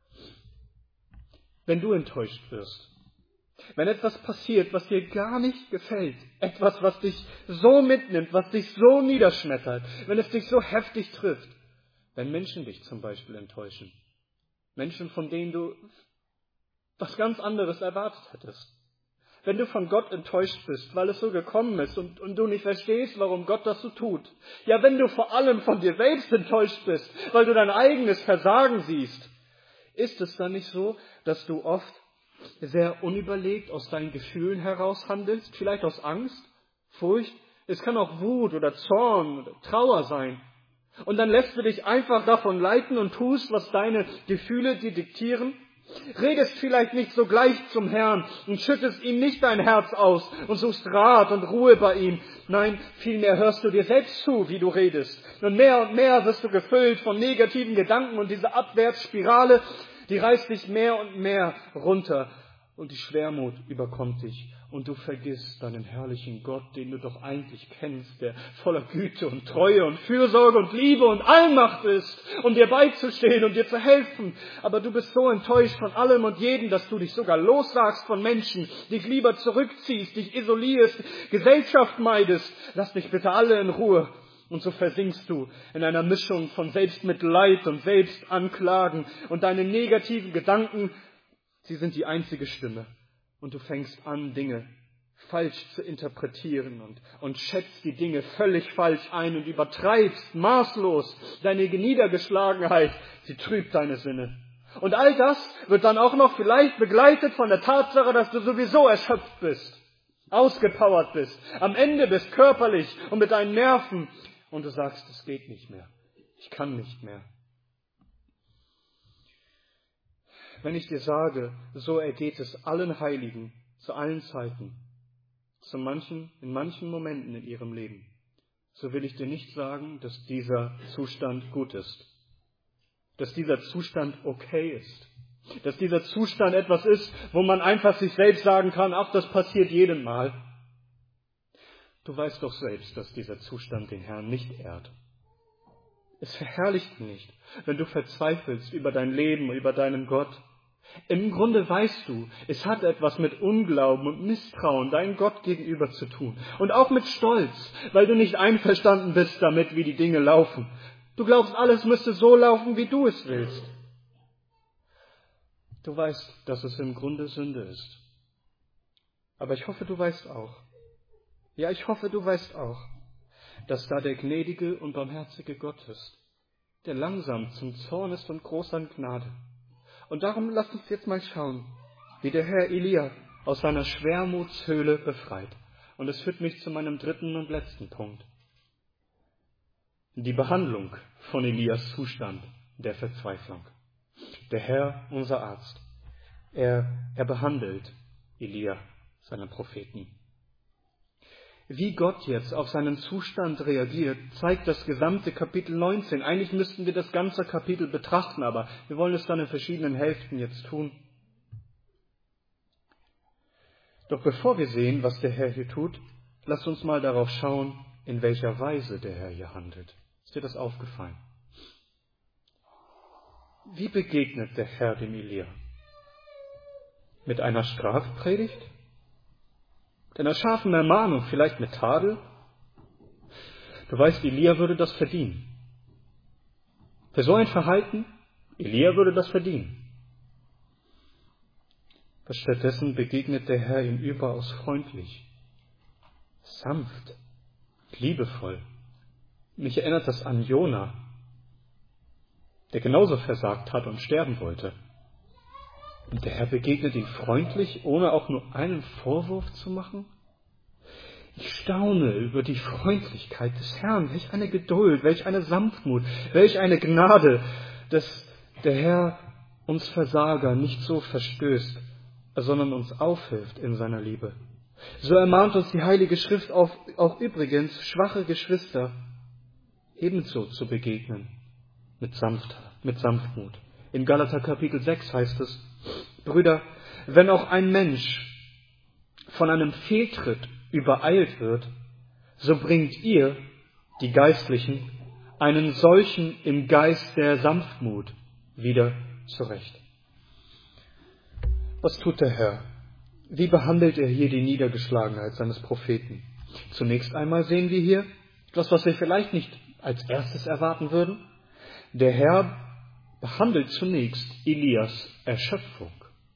wenn du enttäuscht wirst? Wenn etwas passiert, was dir gar nicht gefällt, etwas, was dich so mitnimmt, was dich so niederschmettert, wenn es dich so heftig trifft, wenn Menschen dich zum Beispiel enttäuschen, Menschen, von denen du was ganz anderes erwartet hättest, wenn du von Gott enttäuscht bist, weil es so gekommen ist und du nicht verstehst, warum Gott das so tut, ja, wenn du vor allem von dir selbst enttäuscht bist, weil du dein eigenes Versagen siehst, ist es dann nicht so, dass du oft sehr unüberlegt aus deinen Gefühlen heraus handelst, vielleicht aus Angst, Furcht, Es kann auch Wut oder Zorn oder Trauer sein. Und dann lässt du dich einfach davon leiten und tust, was deine Gefühle dir diktieren. Redest vielleicht nicht sogleich zum Herrn und schüttest ihm nicht dein Herz aus und suchst Rat und Ruhe bei ihm. Nein, vielmehr hörst du dir selbst zu, wie du redest. Und mehr wirst du gefüllt von negativen Gedanken und diese Abwärtsspirale, die reißt dich mehr und mehr runter. Und die Schwermut überkommt dich und du vergisst deinen herrlichen Gott, den du doch eigentlich kennst, der voller Güte und Treue und Fürsorge und Liebe und Allmacht ist, um dir beizustehen und dir zu helfen. Aber du bist so enttäuscht von allem und jedem, dass du dich sogar lossagst von Menschen, dich lieber zurückziehst, dich isolierst, Gesellschaft meidest. Lass mich bitte alle in Ruhe. Und so versinkst du in einer Mischung von Selbstmitleid und Selbstanklagen und deine negativen Gedanken. Sie sind die einzige Stimme und du fängst an, Dinge falsch zu interpretieren und schätzt die Dinge völlig falsch ein und übertreibst maßlos deine Niedergeschlagenheit. Sie trübt deine Sinne. Und all das wird dann auch noch vielleicht begleitet von der Tatsache, dass du sowieso erschöpft bist, ausgepowert bist, am Ende bist körperlich und mit deinen Nerven und du sagst, es geht nicht mehr, ich kann nicht mehr. Wenn ich dir sage, so ergeht es allen Heiligen zu allen Zeiten, in manchen Momenten in ihrem Leben, so will ich dir nicht sagen, dass dieser Zustand gut ist, dass dieser Zustand okay ist, dass dieser Zustand etwas ist, wo man einfach sich selbst sagen kann, ach, das passiert jedem Mal. Du weißt doch selbst, dass dieser Zustand den Herrn nicht ehrt. Es verherrlicht ihn nicht, wenn du verzweifelst über dein Leben, über deinen Gott. Im Grunde weißt du, es hat etwas mit Unglauben und Misstrauen deinem Gott gegenüber zu tun. Und auch mit Stolz, weil du nicht einverstanden bist damit, wie die Dinge laufen. Du glaubst, alles müsste so laufen, wie du es willst. Du weißt, dass es im Grunde Sünde ist. Aber ich hoffe, du weißt auch, dass da der gnädige und barmherzige Gott ist, der langsam zum Zorn ist und groß an Gnade. Und darum lasst uns jetzt mal schauen, wie der Herr Elia aus seiner Schwermutshöhle befreit. Und es führt mich zu meinem dritten und letzten Punkt. Die Behandlung von Elias Zustand der Verzweiflung. Der Herr, unser Arzt, er behandelt Elia, seinen Propheten. Wie Gott jetzt auf seinen Zustand reagiert, zeigt das gesamte Kapitel 19. Eigentlich müssten wir das ganze Kapitel betrachten, aber wir wollen es dann in verschiedenen Hälften jetzt tun. Doch bevor wir sehen, was der Herr hier tut, lasst uns mal darauf schauen, in welcher Weise der Herr hier handelt. Ist dir das aufgefallen? Wie begegnet der Herr dem Elia? Mit einer Strafpredigt? Mit einer scharfen Ermahnung, vielleicht mit Tadel? Du weißt, Elia würde das verdienen. Für so ein Verhalten, Elia würde das verdienen. Aber stattdessen begegnet der Herr ihm überaus freundlich, sanft, liebevoll. Mich erinnert das an Jona, der genauso versagt hat und sterben wollte. Und der Herr begegnet ihm freundlich, ohne auch nur einen Vorwurf zu machen. Ich staune über die Freundlichkeit des Herrn. Welch eine Geduld, welch eine Sanftmut, welch eine Gnade, dass der Herr uns Versager nicht so verstößt, sondern uns aufhilft in seiner Liebe. So ermahnt uns die Heilige Schrift auch übrigens, schwache Geschwister ebenso zu begegnen, mit Sanftmut. In Galater Kapitel 6 heißt es, Brüder, wenn auch ein Mensch von einem Fehltritt übereilt wird, so bringt ihr, die Geistlichen, einen solchen im Geist der Sanftmut wieder zurecht. Was tut der Herr? Wie behandelt er hier die Niedergeschlagenheit seines Propheten? Zunächst einmal sehen wir hier etwas, was wir vielleicht nicht als erstes erwarten würden. Der Herr behandelt zunächst Elias Erschöpfung.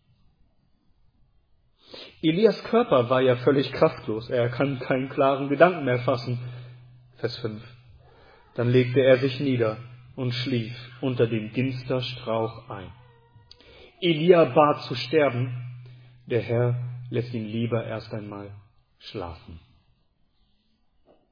Elias Körper war ja völlig kraftlos. Er kann keinen klaren Gedanken mehr fassen. Vers 5. Dann legte er sich nieder und schlief unter dem Ginsterstrauch ein. Elia bat zu sterben. Der Herr lässt ihn lieber erst einmal schlafen.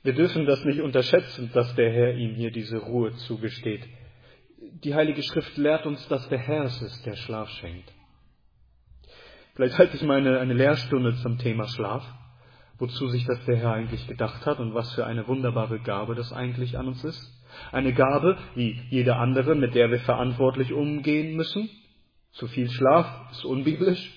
Wir dürfen das nicht unterschätzen, dass der Herr ihm hier diese Ruhe zugesteht. Die Heilige Schrift lehrt uns, dass der Herr es ist, der Schlaf schenkt. Vielleicht halte ich mal eine Lehrstunde zum Thema Schlaf, wozu sich das der Herr eigentlich gedacht hat und was für eine wunderbare Gabe das eigentlich an uns ist. Eine Gabe, wie jede andere, mit der wir verantwortlich umgehen müssen. Zu viel Schlaf ist unbiblisch,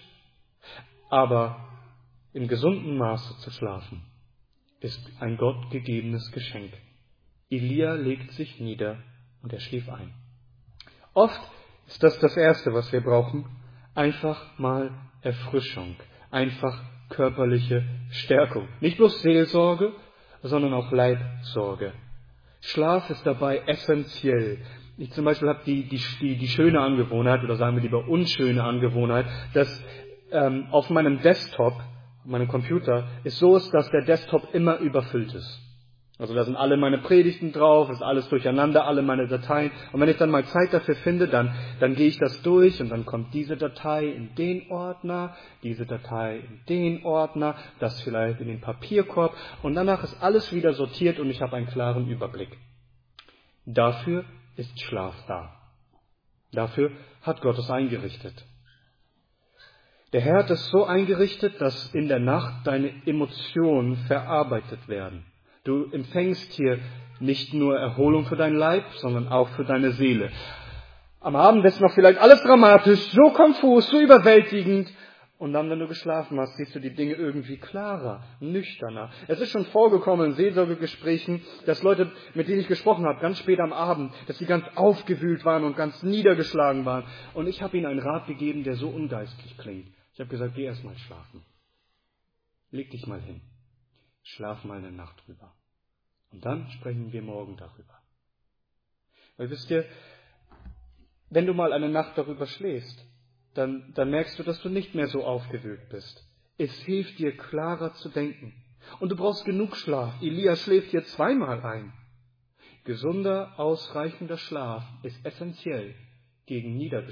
aber im gesunden Maße zu schlafen ist ein Gott gegebenes Geschenk. Elia legt sich nieder und er schlief ein. Oft ist das Erste, was wir brauchen, einfach mal Erfrischung, einfach körperliche Stärkung. Nicht bloß Seelsorge, sondern auch Leibsorge. Schlaf ist dabei essentiell. Ich zum Beispiel habe die schöne Angewohnheit, oder sagen wir lieber unschöne Angewohnheit, dass auf meinem Desktop, meinem Computer, es so ist, dass der Desktop immer überfüllt ist. Also da sind alle meine Predigten drauf, ist alles durcheinander, alle meine Dateien. Und wenn ich dann mal Zeit dafür finde, dann gehe ich das durch und dann kommt diese Datei in den Ordner, diese Datei in den Ordner, das vielleicht in den Papierkorb und danach ist alles wieder sortiert und ich habe einen klaren Überblick. Dafür ist Schlaf da. Dafür hat Gott es eingerichtet. Der Herr hat es so eingerichtet, dass in der Nacht deine Emotionen verarbeitet werden. Du empfängst hier nicht nur Erholung für deinen Leib, sondern auch für deine Seele. Am Abend ist noch vielleicht alles dramatisch, so konfus, so überwältigend. Und dann, wenn du geschlafen hast, siehst du die Dinge irgendwie klarer, nüchterner. Es ist schon vorgekommen in Seelsorgegesprächen, dass Leute, mit denen ich gesprochen habe, ganz spät am Abend, dass sie ganz aufgewühlt waren und ganz niedergeschlagen waren. Und ich habe ihnen einen Rat gegeben, der so ungeistlich klingt. Ich habe gesagt, geh erst mal schlafen. Leg dich mal hin. Schlaf mal eine Nacht drüber. Und dann sprechen wir morgen darüber. Weil wisst ihr, wenn du mal eine Nacht darüber schläfst, dann merkst du, dass du nicht mehr so aufgewühlt bist. Es hilft dir, klarer zu denken. Und du brauchst genug Schlaf. Elia schläft hier zweimal ein. Gesunder, ausreichender Schlaf ist essentiell gegen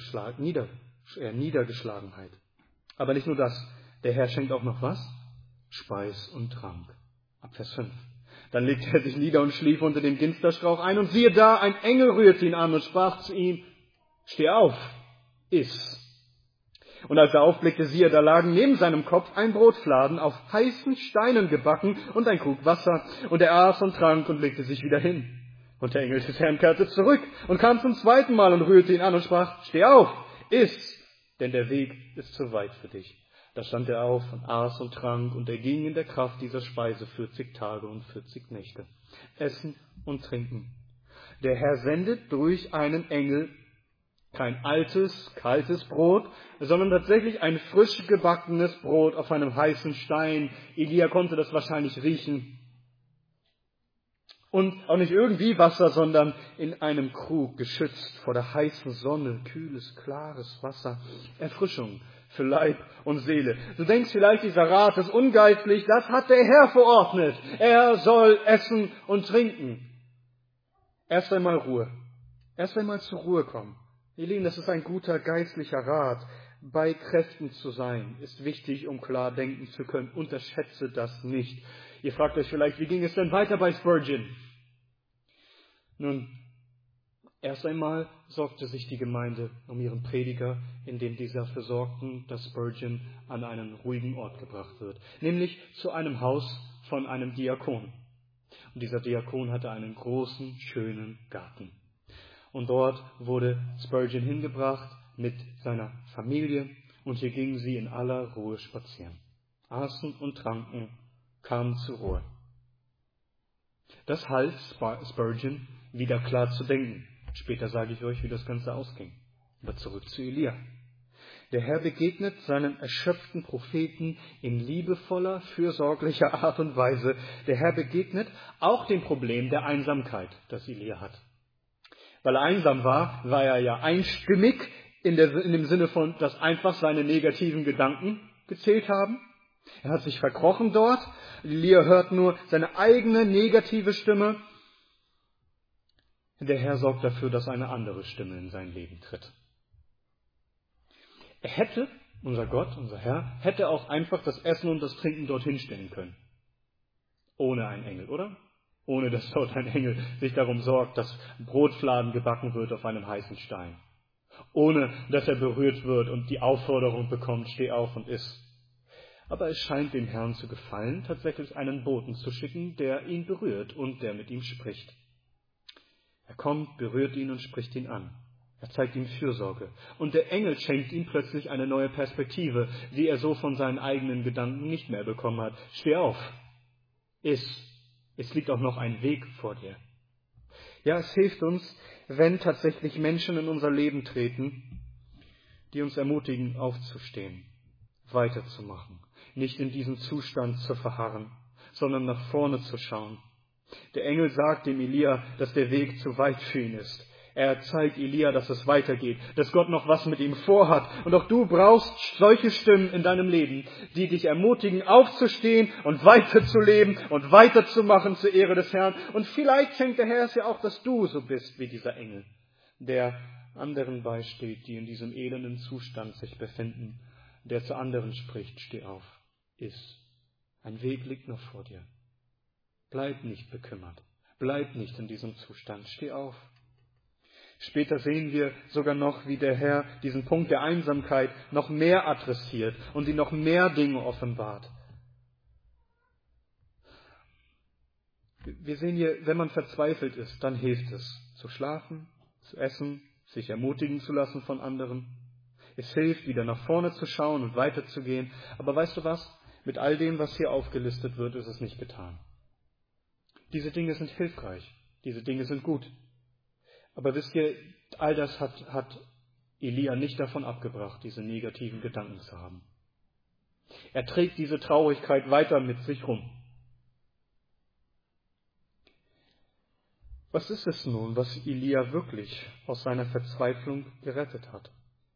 Niedergeschlagenheit. Aber nicht nur das. Der Herr schenkt auch noch was? Speis und Trank. Ab Vers 5. Dann legte er sich nieder und schlief unter dem Ginsterstrauch ein. Und siehe da, ein Engel rührte ihn an und sprach zu ihm, steh auf, iss. Und als er aufblickte, siehe, da lagen neben seinem Kopf ein Brotfladen auf heißen Steinen gebacken und ein Krug Wasser. Und er aß und trank und legte sich wieder hin. Und der Engel des Herrn kehrte zurück und kam zum zweiten Mal und rührte ihn an und sprach, steh auf, iss, denn der Weg ist zu weit für dich. Da stand er auf und aß und trank, und er ging in der Kraft dieser Speise 40 Tage und 40 Nächte. Essen und trinken. Der Herr sendet durch einen Engel kein altes, kaltes Brot, sondern tatsächlich ein frisch gebackenes Brot auf einem heißen Stein. Elia konnte das wahrscheinlich riechen. Und auch nicht irgendwie Wasser, sondern in einem Krug, geschützt vor der heißen Sonne, kühles, klares Wasser. Erfrischung für Leib und Seele. Du denkst vielleicht, dieser Rat ist ungeistlich, das hat der Herr verordnet. Er soll essen und trinken. Erst einmal Ruhe. Erst einmal zur Ruhe kommen. Ihr Lieben, das ist ein guter geistlicher Rat. Bei Kräften zu sein, ist wichtig, um klar denken zu können. Unterschätze das nicht. Ihr fragt euch vielleicht, wie ging es denn weiter bei Spurgeon? Nun, erst einmal sorgte sich die Gemeinde um ihren Prediger, indem diese dafür sorgten, dass Spurgeon an einen ruhigen Ort gebracht wird, nämlich zu einem Haus von einem Diakon. Und dieser Diakon hatte einen großen, schönen Garten. Und dort wurde Spurgeon hingebracht mit seiner Familie, und hier gingen sie in aller Ruhe spazieren, aßen und tranken, kamen zur Ruhe. Das half Spurgeon, wieder klar zu denken. Später sage ich euch, wie das Ganze ausging. Aber zurück zu Elia. Der Herr begegnet seinen erschöpften Propheten in liebevoller, fürsorglicher Art und Weise. Der Herr begegnet auch dem Problem der Einsamkeit, das Elia hat. Weil er einsam war, war er ja einstimmig in dem Sinne von, dass einfach seine negativen Gedanken gezählt haben. Er hat sich verkrochen dort. Elia hört nur seine eigene negative Stimme. Der Herr sorgt dafür, dass eine andere Stimme in sein Leben tritt. Er hätte, unser Gott, unser Herr, hätte auch einfach das Essen und das Trinken dorthin stellen können. Ohne einen Engel, oder? ohne dass dort ein Engel sich darum sorgt, dass Brotfladen gebacken wird auf einem heißen Stein, ohne dass er berührt wird und die Aufforderung bekommt, steh auf und iss. Aber es scheint dem Herrn zu gefallen, tatsächlich einen Boten zu schicken, der ihn berührt und der mit ihm spricht. Er kommt, berührt ihn und spricht ihn an. Er zeigt ihm Fürsorge. Und der Engel schenkt ihm plötzlich eine neue Perspektive, die er so von seinen eigenen Gedanken nicht mehr bekommen hat. Steh auf, iss. Es liegt auch noch ein Weg vor dir. Ja, es hilft uns, wenn tatsächlich Menschen in unser Leben treten, die uns ermutigen, aufzustehen, weiterzumachen, nicht in diesem Zustand zu verharren, sondern nach vorne zu schauen. Der Engel sagt dem Elia, dass der Weg zu weit für ihn ist. Er zeigt Elia, dass es weitergeht, dass Gott noch was mit ihm vorhat. Und auch du brauchst solche Stimmen in deinem Leben, die dich ermutigen, aufzustehen und weiterzuleben und weiterzumachen zur Ehre des Herrn. Und vielleicht schenkt der Herr es ja auch, dass du so bist wie dieser Engel, der anderen beisteht, die in diesem elenden Zustand sich befinden, der zu anderen spricht, steh auf, iss. Ein Weg liegt noch vor dir. Bleib nicht bekümmert, bleib nicht in diesem Zustand, steh auf. Später sehen wir sogar noch, wie der Herr diesen Punkt der Einsamkeit noch mehr adressiert und ihm noch mehr Dinge offenbart. Wir sehen hier, wenn man verzweifelt ist, dann hilft es, zu schlafen, zu essen, sich ermutigen zu lassen von anderen. Es hilft, wieder nach vorne zu schauen und weiterzugehen. Aber weißt du was? Mit all dem, was hier aufgelistet wird, ist es nicht getan. Diese Dinge sind hilfreich. Diese Dinge sind gut. Aber wisst ihr, all das hat Elia nicht davon abgebracht, diese negativen Gedanken zu haben. Er trägt diese Traurigkeit weiter mit sich rum. Was ist es nun, was Elia wirklich aus seiner Verzweiflung gerettet hat?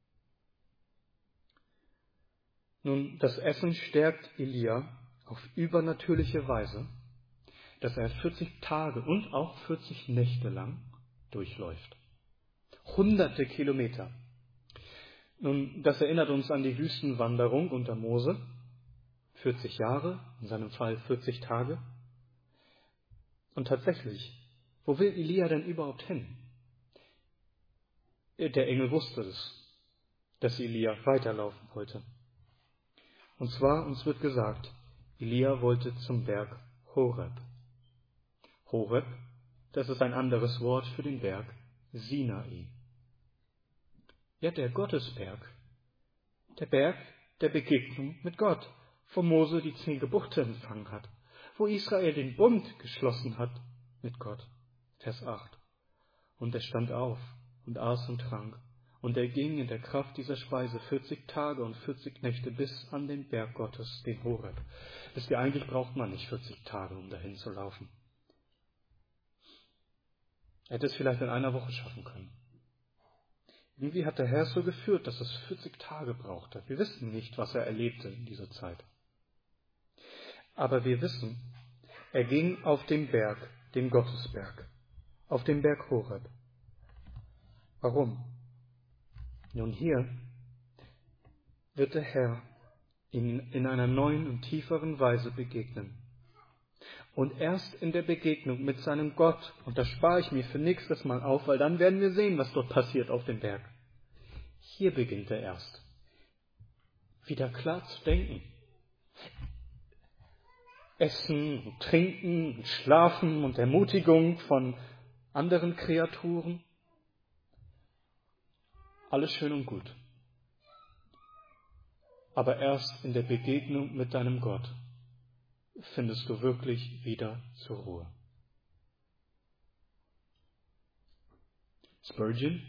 Nun, das Essen stärkt Elia auf übernatürliche Weise, dass er 40 Tage und auch 40 Nächte lang durchläuft. Hunderte Kilometer. Nun, das erinnert uns an die Wüstenwanderung unter Mose. 40 Jahre, in seinem Fall 40 Tage. Und tatsächlich, wo will Elia denn überhaupt hin? Der Engel wusste es, dass Elia weiterlaufen wollte. Und zwar, uns wird gesagt, Elia wollte zum Berg Horeb. Horeb, das ist ein anderes Wort für den Berg Sinai. Ja, der Gottesberg, der Berg der Begegnung mit Gott, wo Mose die 10 Gebote empfangen hat, wo Israel den Bund geschlossen hat mit Gott. Vers 8. Und er stand auf und aß und trank, und er ging in der Kraft dieser Speise 40 Tage und 40 Nächte bis an den Berg Gottes, den Horeb. Wisst ihr, eigentlich braucht man nicht 40 Tage, um dahin zu laufen. Er hätte es vielleicht in einer Woche schaffen können. Irgendwie hat der Herr es so geführt, dass es 40 Tage brauchte. Wir wissen nicht, was er erlebte in dieser Zeit. Aber wir wissen, er ging auf den Berg, den Gottesberg, auf den Berg Horeb. Warum? Nun, hier wird der Herr ihm in einer neuen und tieferen Weise begegnen. Und erst in der Begegnung mit seinem Gott, und das spare ich mir für nächstes Mal auf, weil dann werden wir sehen, was dort passiert auf dem Berg. Hier beginnt er erst, wieder klar zu denken. Essen, und Trinken, und Schlafen und Ermutigung von anderen Kreaturen. Alles schön und gut. Aber erst in der Begegnung mit deinem Gott findest du wirklich wieder zur Ruhe. Spurgeon,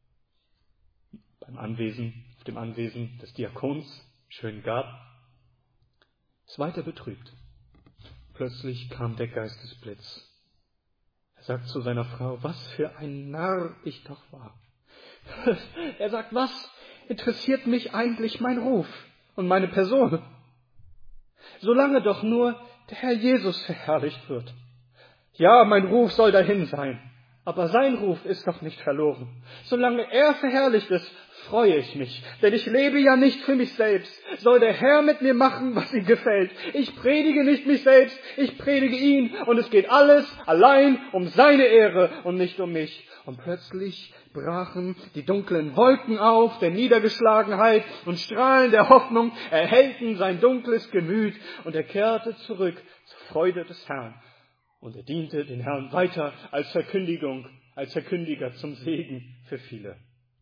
auf dem Anwesen des Diakons, schönen Garten, ist weiter betrübt. Plötzlich kam der Geistesblitz. Er sagt zu seiner Frau, was für ein Narr ich doch war. Er sagt, was interessiert mich eigentlich mein Ruf und meine Person? Solange doch nur der Herr Jesus verherrlicht wird. Ja, mein Ruf soll dahin sein, Aber sein Ruf ist doch nicht verloren. Solange er verherrlicht ist, freue ich mich. Denn ich lebe ja nicht für mich selbst. Soll der Herr mit mir machen, was ihm gefällt. Ich predige nicht mich selbst, ich predige ihn. Und es geht alles allein um seine Ehre und nicht um mich. Und plötzlich brachen die dunklen Wolken auf der Niedergeschlagenheit und Strahlen der Hoffnung erhellten sein dunkles Gemüt. Und er kehrte zurück zur Freude des Herrn. Und er diente den Herrn weiter als Verkündiger zum Segen für viele.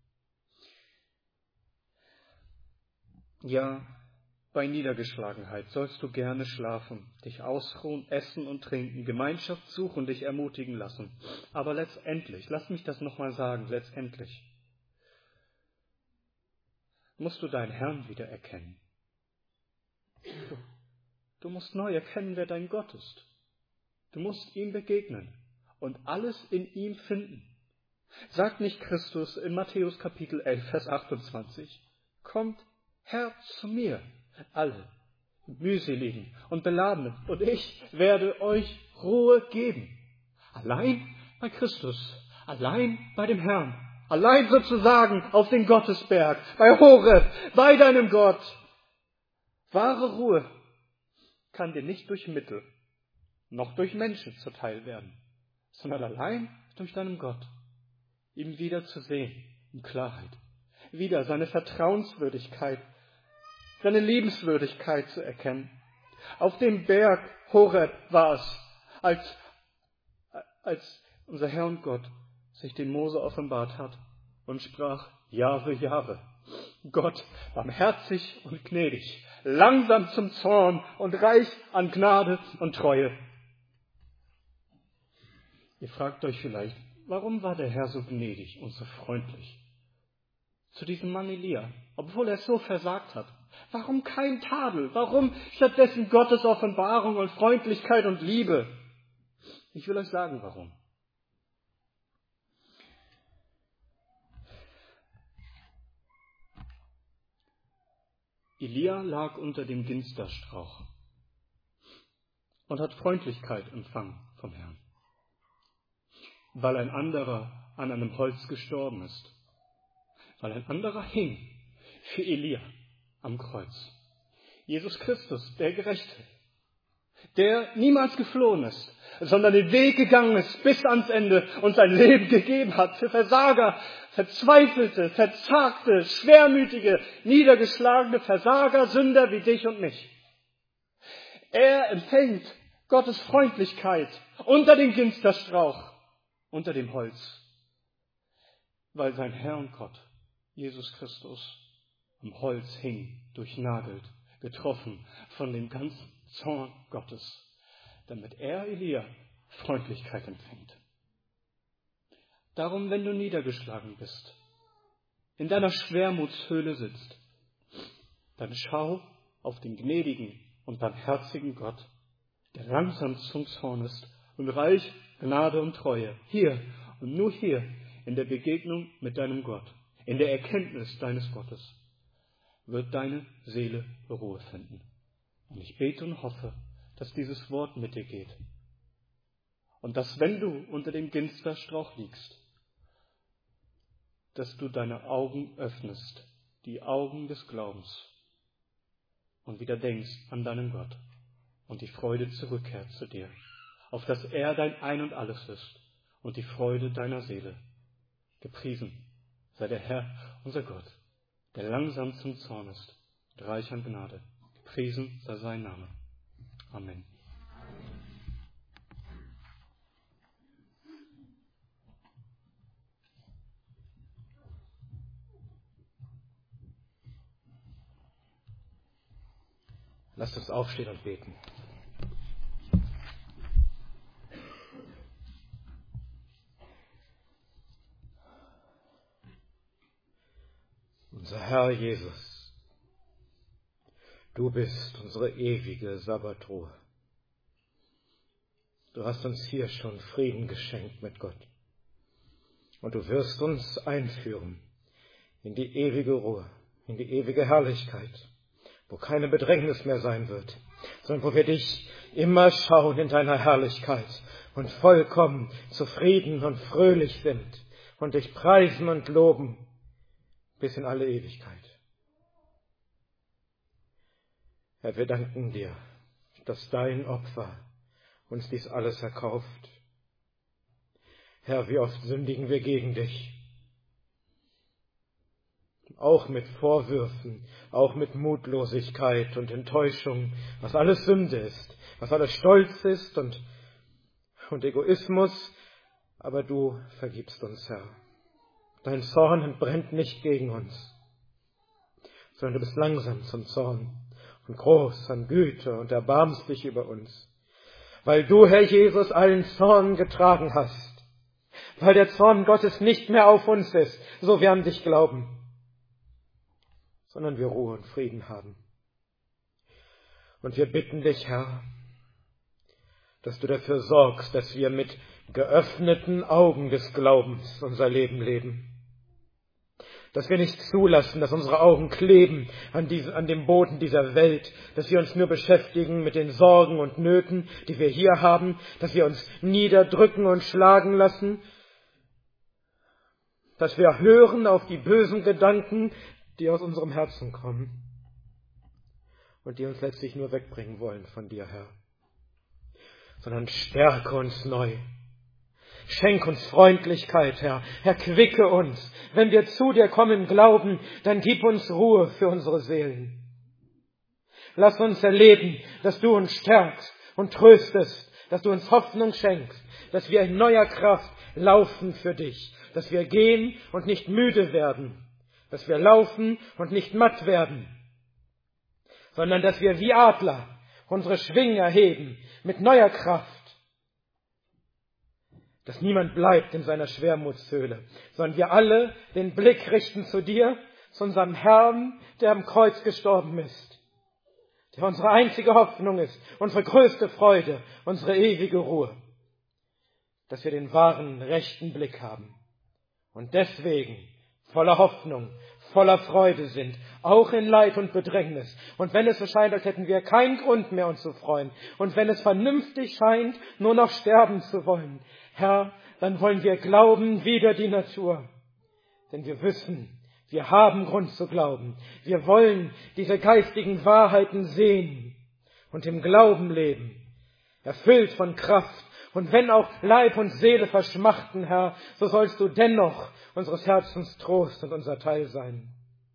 Ja, bei Niedergeschlagenheit sollst du gerne schlafen, dich ausruhen, essen und trinken, Gemeinschaft suchen, dich ermutigen lassen. Aber letztendlich, lass mich das nochmal sagen, letztendlich musst du deinen Herrn wieder erkennen. Du musst neu erkennen, wer dein Gott ist. Du musst ihm begegnen und alles in ihm finden. Sagt nicht Christus in Matthäus Kapitel 11, Vers 28, kommt Herr zu mir, alle mühseligen und beladenen, und ich werde euch Ruhe geben. Allein bei Christus, allein bei dem Herrn, allein sozusagen auf den Gottesberg, bei Horeb, bei deinem Gott. Wahre Ruhe kann dir nicht durch Mittel noch durch Menschen zuteil werden, sondern allein durch deinen Gott, ihm wieder zu sehen in Klarheit, wieder seine Vertrauenswürdigkeit, seine Liebenswürdigkeit zu erkennen. Auf dem Berg Horeb war es, als unser Herr und Gott sich dem Mose offenbart hat und sprach, Jahwe, Jahwe, Gott, barmherzig und gnädig, langsam zum Zorn und reich an Gnade und Treue. Ihr fragt euch vielleicht, warum war der Herr so gnädig und so freundlich zu diesem Mann Elia, obwohl er so versagt hat? Warum kein Tadel? Warum stattdessen Gottes Offenbarung und Freundlichkeit und Liebe? Ich will euch sagen, warum. Elia lag unter dem Ginsterstrauch und hat Freundlichkeit empfangen vom Herrn, weil ein anderer an einem Holz gestorben ist, weil ein anderer hing für Elia am Kreuz. Jesus Christus, der Gerechte, der niemals geflohen ist, sondern den Weg gegangen ist bis ans Ende und sein Leben gegeben hat für Versager, Verzweifelte, Verzagte, Schwermütige, niedergeschlagene Versager, Sünder wie dich und mich. Er empfängt Gottes Freundlichkeit unter dem Ginsterstrauch, unter dem Holz, weil sein Herr und Gott, Jesus Christus, am Holz hing, durchnagelt, getroffen von dem ganzen Zorn Gottes, damit er, Elia, Freundlichkeit empfängt. Darum, wenn du niedergeschlagen bist, in deiner Schwermutshöhle sitzt, dann schau auf den gnädigen und barmherzigen Gott, der langsam zum Zorn ist und reich Gnade und Treue, hier und nur hier in der Begegnung mit deinem Gott, in der Erkenntnis deines Gottes, wird deine Seele Ruhe finden. Und ich bete und hoffe, dass dieses Wort mit dir geht. Und dass, wenn du unter dem Ginsterstrauch liegst, dass du deine Augen öffnest, die Augen des Glaubens, und wieder denkst an deinen Gott und die Freude zurückkehrt zu dir, auf dass er dein Ein und Alles ist und die Freude deiner Seele. Gepriesen sei der Herr, unser Gott, der langsam zum Zorn ist und reich an Gnade. Gepriesen sei sein Name. Amen. Lasst uns aufstehen und beten. Unser Herr Jesus, du bist unsere ewige Sabbatruhe. Du hast uns hier schon Frieden geschenkt mit Gott. Und du wirst uns einführen in die ewige Ruhe, in die ewige Herrlichkeit, wo keine Bedrängnis mehr sein wird, sondern wo wir dich immer schauen in deiner Herrlichkeit, und vollkommen zufrieden und fröhlich sind und dich preisen und loben bis in alle Ewigkeit. Herr, wir danken dir, dass dein Opfer uns dies alles erkauft. Herr, wie oft sündigen wir gegen dich, auch mit Vorwürfen, auch mit Mutlosigkeit und Enttäuschung, was alles Sünde ist, was alles Stolz ist und Egoismus, aber du vergibst uns, Herr. Dein Zorn entbrennt nicht gegen uns, sondern du bist langsam zum Zorn und groß an Güte und erbarmst dich über uns, weil du, Herr Jesus, allen Zorn getragen hast, weil der Zorn Gottes nicht mehr auf uns ist, so wir an dich glauben, sondern wir Ruhe und Frieden haben. Und wir bitten dich, Herr, dass du dafür sorgst, dass wir mit geöffneten Augen des Glaubens unser Leben leben. Dass wir nicht zulassen, dass unsere Augen kleben an dem Boden dieser Welt, dass wir uns nur beschäftigen mit den Sorgen und Nöten, die wir hier haben, dass wir uns niederdrücken und schlagen lassen, dass wir hören auf die bösen Gedanken, die aus unserem Herzen kommen und die uns letztlich nur wegbringen wollen von dir, Herr. Sondern stärke uns neu. Schenk uns Freundlichkeit, Herr. Erquicke uns. Wenn wir zu dir kommen glauben, dann gib uns Ruhe für unsere Seelen. Lass uns erleben, dass du uns stärkst und tröstest, dass du uns Hoffnung schenkst, dass wir in neuer Kraft laufen für dich, dass wir gehen und nicht müde werden, dass wir laufen und nicht matt werden, sondern dass wir wie Adler unsere Schwingen erheben mit neuer Kraft, dass niemand bleibt in seiner Schwermutshöhle, sondern wir alle den Blick richten zu dir, zu unserem Herrn, der am Kreuz gestorben ist, der unsere einzige Hoffnung ist, unsere größte Freude, unsere ewige Ruhe, dass wir den wahren, rechten Blick haben und deswegen voller Hoffnung, voller Freude sind, auch in Leid und Bedrängnis. Und wenn es so scheint, als hätten wir keinen Grund mehr, uns zu freuen, und wenn es vernünftig scheint, nur noch sterben zu wollen, Herr, dann wollen wir glauben wider die Natur. Denn wir wissen, wir haben Grund zu glauben. Wir wollen diese geistigen Wahrheiten sehen und im Glauben leben, erfüllt von Kraft. Und wenn auch Leib und Seele verschmachten, Herr, so sollst du dennoch unseres Herzens Trost und unser Teil sein.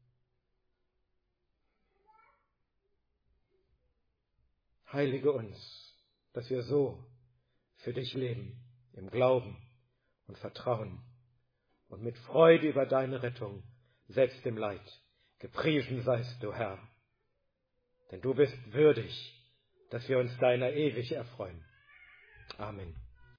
Heilige uns, dass wir so für dich leben, im Glauben und Vertrauen und mit Freude über deine Rettung, selbst im Leid. Gepriesen seist du, Herr, denn du bist würdig, dass wir uns deiner ewig erfreuen. Amen.